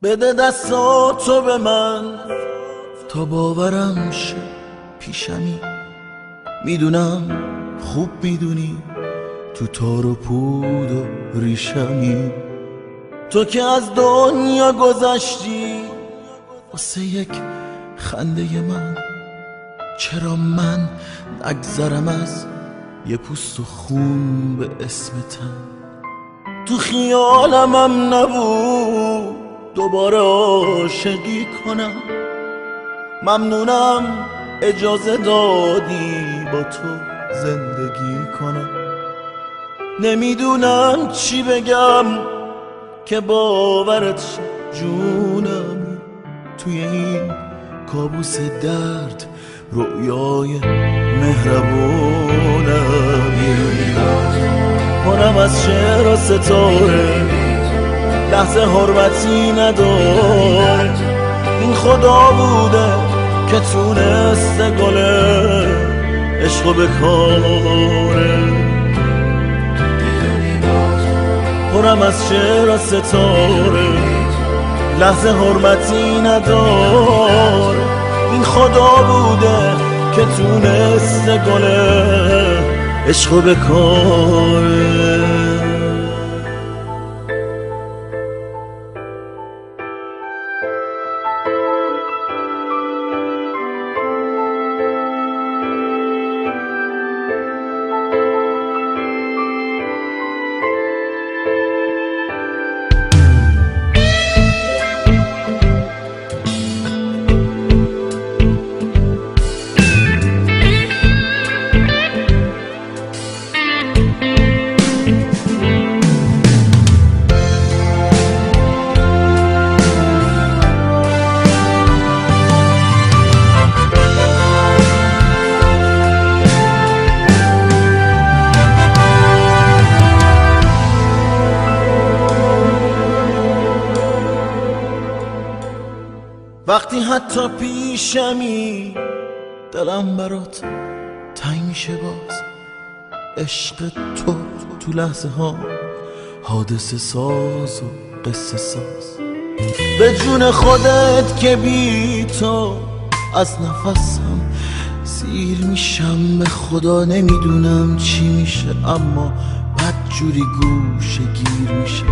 بده دستاتو به من تا باورم شه پیشمی. میدونم خوب میدونی تو تار و پود و ریشمی. تو که از دنیا گذشتی واسه یک خنده من، چرا من نگذرم از یه پوست و خون به اسم تن؟ تو خیالم هم نبود دوباره عاشقی کنم. ممنونم اجازه دادی با تو زندگی کنم. نمیدونم چی بگم که باورت شه جونم. توی این کابوس درد رؤیای مهربونم. پرم از شعر و ستاره لحظه حرمتی نداره. این خدا بوده که تونسته گل عشقو بکاره. پرم از شعر و ستاره لحظه حرمتی نداره. این خدا بوده که تونسته گل عشقو بکاره. وقتی حتی پیشمی دلم برات تنگ میشه باز. عشق تو لحظه ها حادثه ساز و قصه ساز. به جون خودت که بی تو از نفسم سیر میشم. به خدا نمیدونم چی میشه اما بدجوری گوشه گیر میشه.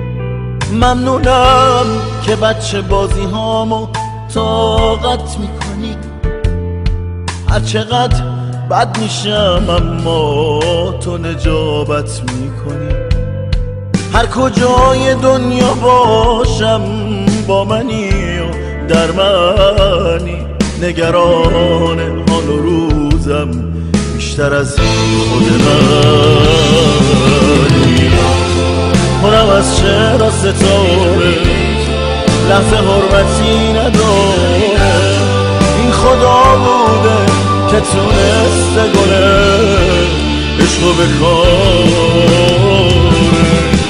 ممنونم که بچه بازی هامو طاقت میکنی. هر چقدر بد میشم اما تو نجابت میکنی. هر کجای دنیا باشم با منی و در منی. نگران حال و روزم بیشتر از خود منی. پرم از شعر و ستاره لحظه حرمتی نداره. این خدا بوده که تونسته گل عشقو بکاره.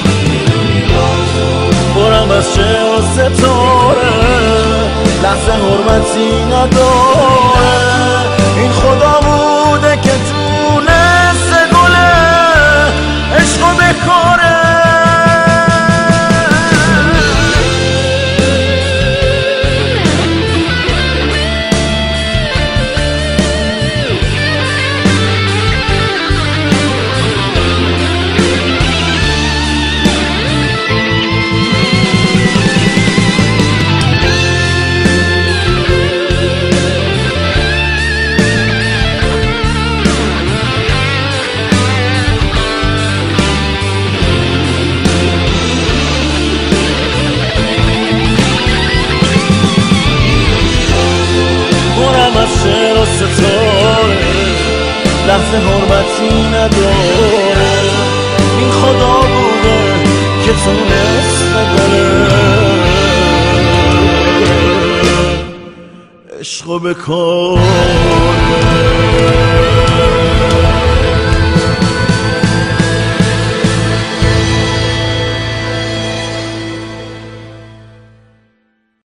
پرم از شعر و ستاره لحظه حرمتی نداره. این خدا بوده که تونسته گل عشقو بکاره. شعر و ستاره لحظه حرمتی نداره. این خدا بوده که تونسته گل عشقو بکاره.